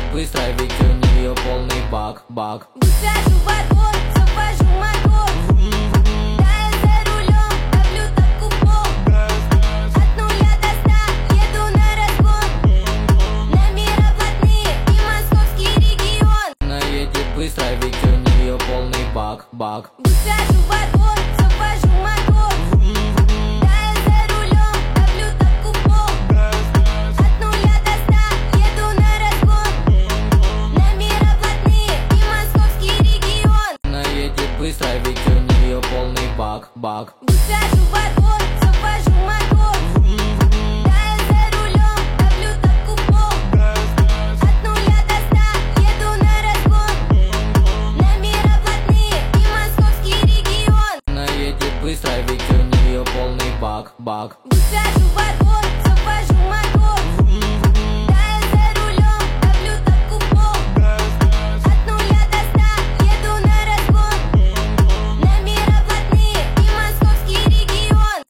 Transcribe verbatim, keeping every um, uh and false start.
быстро, ведь у нее полный бак, бак. Высажу во двор, завожу мотор. Да, я за рулем, давлю так упор. От нуля до ста еду на разгон. Номера блатные и московский регион. Она едет быстро, ведь у нее полный бак, бак. Высажу во двор, завожу мотор. Да, я за рулем, давлю так упор. От нуля до ста еду на разгон. Номера блатные и московский регион. Она едет быстро, ведь у нее полный бак, бак. Высажу во двор, завожу мотор. Да, я за рулем, давлю так упор. От нуля до ста еду на разгон. Номера блатные и московский регион. Она едет быстро, ведь у нее полный бак, бак.